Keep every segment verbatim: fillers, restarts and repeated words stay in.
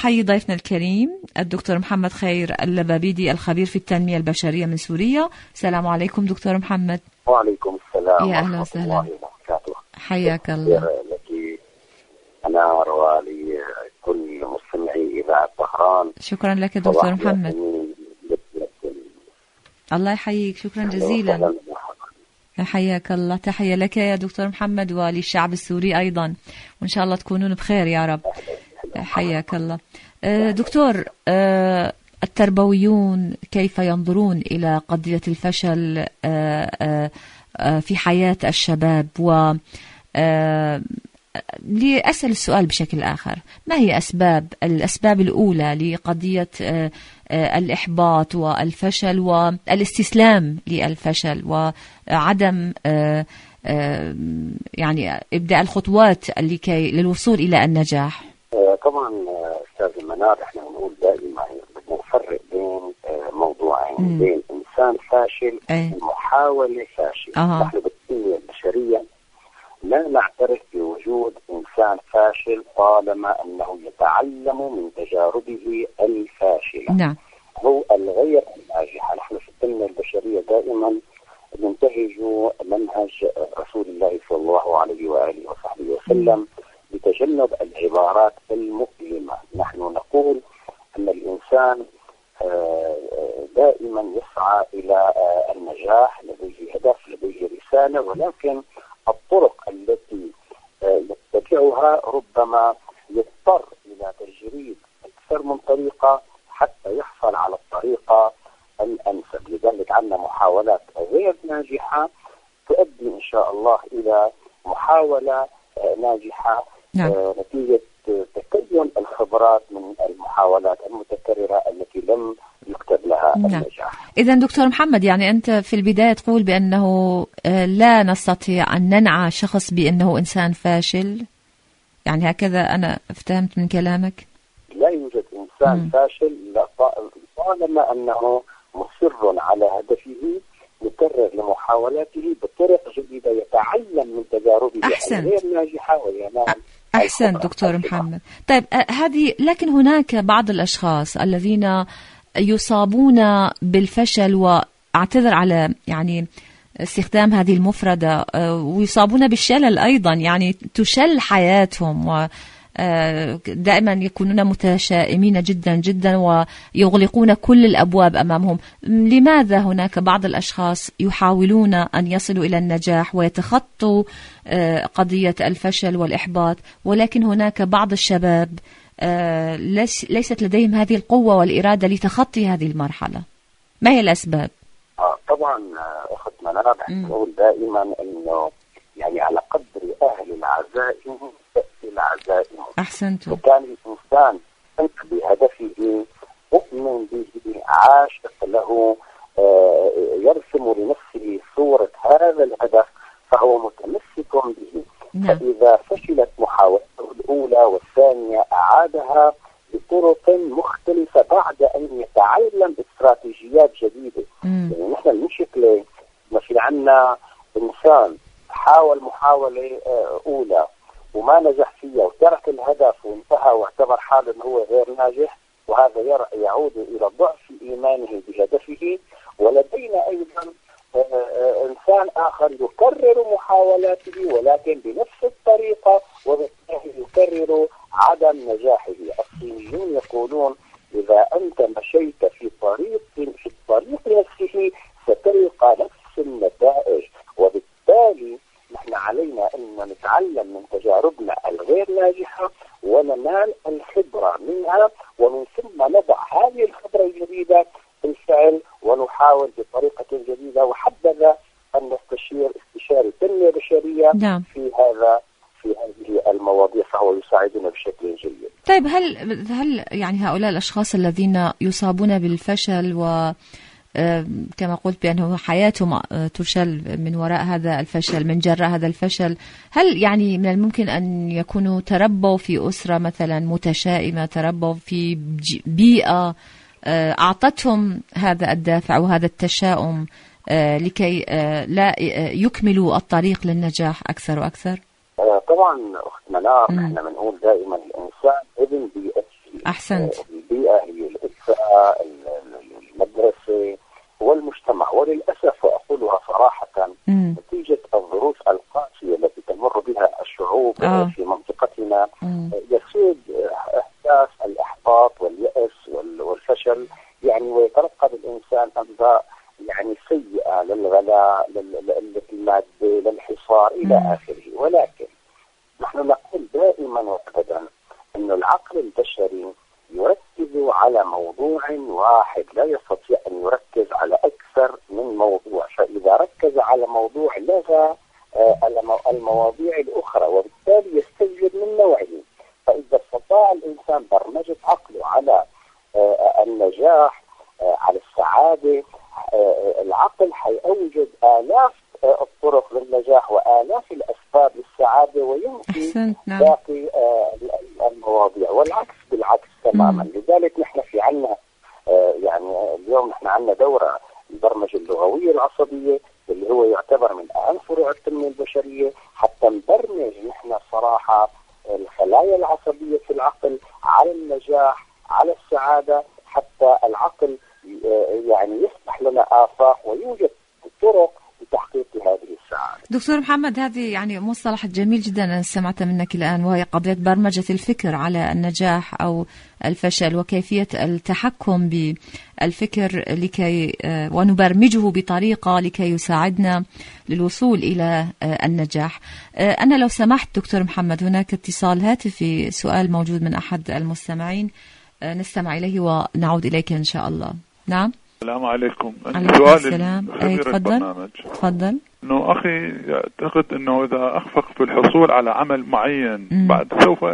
أحيي ضيفنا الكريم الدكتور محمد خير اللبابيدي الخبير في التنمية البشرية من سوريا. السلام عليكم دكتور محمد. وعليكم السلام. يا أهلا وسهلا. حياك الله. لك أنار ولكل مستمعي إذاعة طهران. شكرا لك دكتور محمد. الله يحييك، شكرا جزيلا. حياك الله. تحية لك يا دكتور محمد وللشعب السوري أيضا، وإن شاء الله تكونون بخير يا رب. حياك الله. دكتور، التربويون كيف ينظرون إلى قضية الفشل في حياة الشباب؟ و لأسأل السؤال بشكل آخر، ما هي أسباب الأسباب الأولى لقضية الإحباط والفشل والاستسلام للفشل وعدم يعني إبداء الخطوات لكي للوصول إلى النجاح؟ طبعا أستاذ منار، احنا نقول دائما نفرق بين موضوعين، م. بين إنسان فاشل ومحاولة فاشل. أه. نحن بالتنمية البشرية لا نعترف بوجود إنسان فاشل طالما أنه يتعلم من تجاربه الفاشلة. نعم. هو الغير الناجحة. نحن في التنمية البشرية دائما ننتهج منهج رسول الله صلى الله عليه وآله وصحبه وسلم بتجنب العبارات المؤلمة. نحن نقول أن الإنسان دائما يسعى إلى النجاح، لديه هدف، لديه رسالة، ولكن الطرق التي يتبعها ربما يضطر إلى تجريب أكثر من طريقة حتى يحصل على الطريقة الأنسب. لذلك عندنا محاولات غير ناجحة تؤدي إن شاء الله إلى محاولة ناجحة. نعم. نتيجة تكون الخبرات من المحاولات المتكررة التي لم يكتب لها نعم. النجاح. إذن دكتور محمد، يعني أنت في البداية تقول بأنه لا نستطيع أن ننعى شخص بأنه إنسان فاشل، يعني هكذا أنا فهمت من كلامك؟ لا يوجد إنسان م. فاشل طالما أنه مصر على هدفه، يكرر لمحاولاته بطرق جديدة، يتعلم من تجاربه غير ناجحة وينال. أحسنت دكتور محمد. طيب هذه، لكن هناك بعض الأشخاص الذين يصابون بالفشل، وأعتذر على يعني استخدام هذه المفردة، ويصابون بالشلل أيضا، يعني تشل حياتهم، و دائما يكونون متشائمين جدا جدا ويغلقون كل الأبواب أمامهم. لماذا هناك بعض الأشخاص يحاولون أن يصلوا إلى النجاح ويتخطوا قضية الفشل والإحباط، ولكن هناك بعض الشباب ليست لديهم هذه القوة والإرادة لتخطي هذه المرحلة؟ ما هي الأسباب؟ آه طبعا أخت منار، نقول دائما أنه يعني على قدر أهل العزائم تأتي العزائم. أحسنت. وكان الإنسان بهدفه مؤمن به، عاشق له، آه يرسم لنفسه صورة هذا الهدف، فهو متمسك به. نعم. فإذا فشلت محاولته الأولى والثانية أعادها بطرق مختلفة بعد أن يتعلم استراتيجيات جديدة. مم. يعني نحن المشكلة ما في عنا إنسان حاول محاولة أولى وما نجح فيها وترك الهدف وانتهى واعتبر حاله أنه هو غير ناجح، وهذا يعود إلى ضعف إيمانه بهدفه. ولدينا أيضا إنسان آخر يكرر محاولاته ولكن بنفس الطريقة، وبالتالي يكرر عدم نجاحه. الصينيون يقولون إذا أنت مشيت في طريق في الطريق نفسه ستلقى نفس النتائج. وبالتالي نحن علينا أن نتعلم من تجاربنا الغير ناجحة وننال الخبرة منها، ومن ثم نضع هذه الخبرة الجديدة في الفعل ونحاول بطريقة جديدة. وحبذا أن نستشير استشاري تنمية بشرية نعم. في هذا في هذه المواضيع، فهو يساعدنا بشكل جيد. طيب هل هل يعني هؤلاء الأشخاص الذين يصابون بالفشل و كما قلت بأنه حياتهم تشل من وراء هذا الفشل، من جراء هذا الفشل، هل يعني من الممكن أن يكونوا تربوا في أسرة مثلا متشائمة، تربوا في بيئة أعطتهم هذا الدافع وهذا التشاؤم لكي لا يكملوا الطريق للنجاح أكثر وأكثر؟ طبعا أخت منار، نحن بنقول دائما الإنسان ابن بيئته. أحسنت. البيئة هي الأسرة، المدرسة والمجتمع. وللأسف وأقولها صراحة مم. نتيجة الظروف القاسية التي تمر بها الشعوب آه. في منطقتنا مم. يسود إحساس الإحباط واليأس والفشل، يعني ويترقب الإنسان أنباء يعني سيئة للغلاء، للمادة، للحصار إلى مم. آخره. ولكن نحن نقول دائما وأبدا أن العقل البشري يركز على موضوع واحد، لا يستطيع أن يركز على أكثر من موضوع. فإذا ركز على موضوع لغى المواضيع الأخرى، وبالتالي يستجد من نوعه. فإذا استطاع الإنسان برمجة عقله على النجاح، على السعادة، العقل حيوجد آلاف الطرق للنجاح وآلاف الأسباب للسعادة، وينفي باقي المواضيع. والعكس بالعكس تماما. مم. لذلك نحن في عنا يعني اليوم نحن عنا دورة البرمجة اللغوية العصبية اللي هو يعتبر من أهم فروع التنمية البشرية، حتى نبرمج نحن صراحة الخلايا العصبية في العقل على النجاح، على السعادة، حتى العقل يعني يفتح لنا آفاق ويوجد طرق لتحقيق هذه السعادة. دكتور محمد، هذه يعني مصطلح جميل جدا أنا سمعتها منك الآن، وهي قضية برمجة الفكر على النجاح أو الفشل، وكيفية التحكم بالفكر لكي ونبرمجه بطريقة لكي يساعدنا للوصول إلى النجاح. أنا لو سمحت دكتور محمد، هناك اتصال هاتفي، سؤال موجود من أحد المستمعين، نستمع إليه ونعود إليك إن شاء الله. نعم. السلام عليكم. عليكم السلام. أي تفضل. تفضل. إنه أخي يعتقد إنه إذا أخفق في الحصول على عمل معين مم. بعد سوف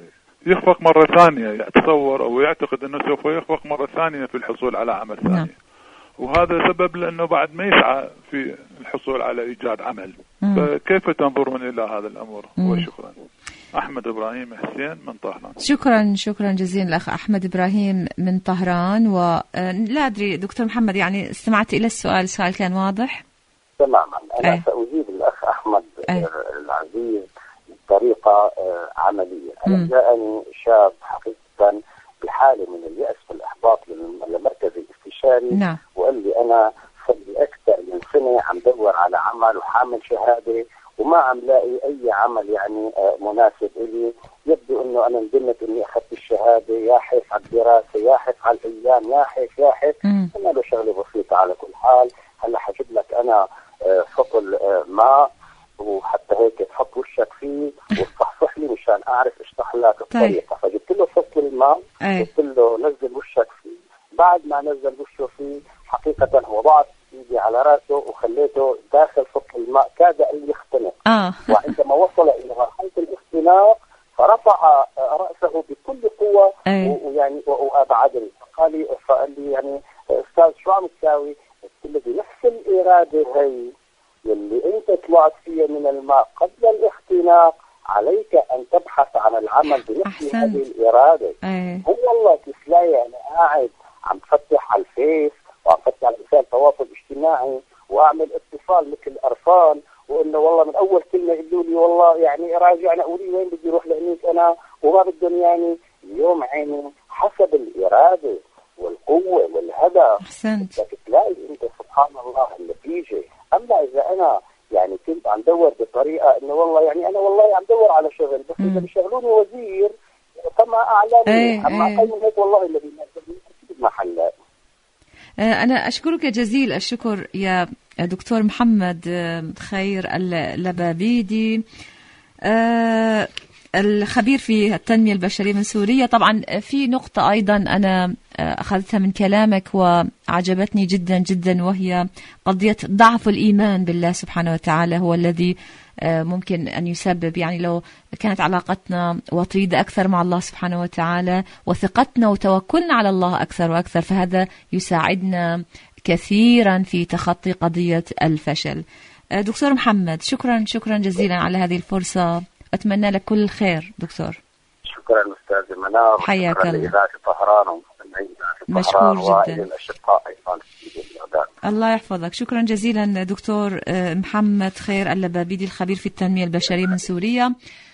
يخفق مرة ثانية، يتصور أو يعتقد إنه سوف يخفق مرة ثانية في الحصول على عمل ثاني. نعم. وهذا سبب لأنه بعد ما يسعى في الحصول على إيجاد عمل. مم. فكيف تنظرون إلى هذا الأمر؟ مم. وشكرا. أحمد إبراهيم حسين من طهران. شكرا شكرا جزيلا الأخ أحمد إبراهيم من طهران. ولا أدري دكتور محمد، يعني استمعت إلى السؤال، السؤال كان واضح تماما. أنا أي. سأجيب الأخ أحمد أي. العزيز بطريقة عملية. أنا جاءني شاب حقيقة بحالة من اليأس والإحباط للمركز الاستشاري. نعم. وقال لي أنا صار لي أكثر من سنة عم دور على عمل وحامل شهادة وما عم لاقي أي عمل يعني مناسب إلي. يبدو إنه أنا ندمت إني أخذت الشهادة، يا حيف على الدراسة، يا حيف على الأيام، يا حيف يا حيف. أنا له شغلة بسيطة على كل حال. هلا حجيب لك أنا فصل ماء وحتى هيك تحط وشك فيه وتصحصح لي مشان أعرف اشرح لك الطريقة. فجبت له فصل الماء، قلت له نزل وشك فيه. بعد ما نزل وشه فيه حقيقة وضعت ايدي على راسه وخليته داخل فصل الماء، كاد ان يختنق. آه. وعندما وصل الى مرحله الاختناق فرفع راسه بكل قوه ويعني وابعدني. قال لي فقال لي يعني استاذ شو عم تساوي؟ قلت له بنفس الاراده هي اللي انت طلعت فيها من الماء قبل الاختناق، عليك ان تبحث عن العمل بنفس هذه الاراده. أي. هو والله تسلاي انا قاعد عم فتح على الفيس وعم فتح على وسائل التواصل الاجتماعي واعمل اتصال مثل قرفان، وانه والله من اول كلمه يقولوا لي والله يعني راجعنا قولي وين بدي اروح لهنيك انا وما بدهم يعني. اليوم عيني حسب الاراده والقوه والهدف أحسنت. بدك تلاقي انت سبحان الله النتيجه. اما اذا انا يعني كنت عم دور بطريقه انه والله يعني انا والله عم دور على شغل بس اذا بيشغلوني وزير فما اعلامي اما اقل من هيك والله اللي بيناسبني اكيد ما حل. أنا أشكرك جزيل الشكر يا دكتور محمد خير اللبابيدي، الخبير في التنمية البشرية من سوريا. طبعا في نقطة أيضا أنا أخذتها من كلامك وعجبتني جدا جدا، وهي قضية ضعف الإيمان بالله سبحانه وتعالى هو الذي ممكن أن يسبب، يعني لو كانت علاقتنا وطيدة أكثر مع الله سبحانه وتعالى وثقتنا وتوكلنا على الله أكثر وأكثر، فهذا يساعدنا كثيرا في تخطي قضية الفشل. دكتور محمد شكرا شكرا جزيلا على هذه الفرصة، أتمنى لك كل الخير دكتور. شكرا أستاذ منار، حياك الله. لإذاعة طهران مشكور جدا. أيضا. الله يحفظك. شكرا جزيلا دكتور محمد خير اللبابيدي الخبير في التنمية البشرية من سوريا.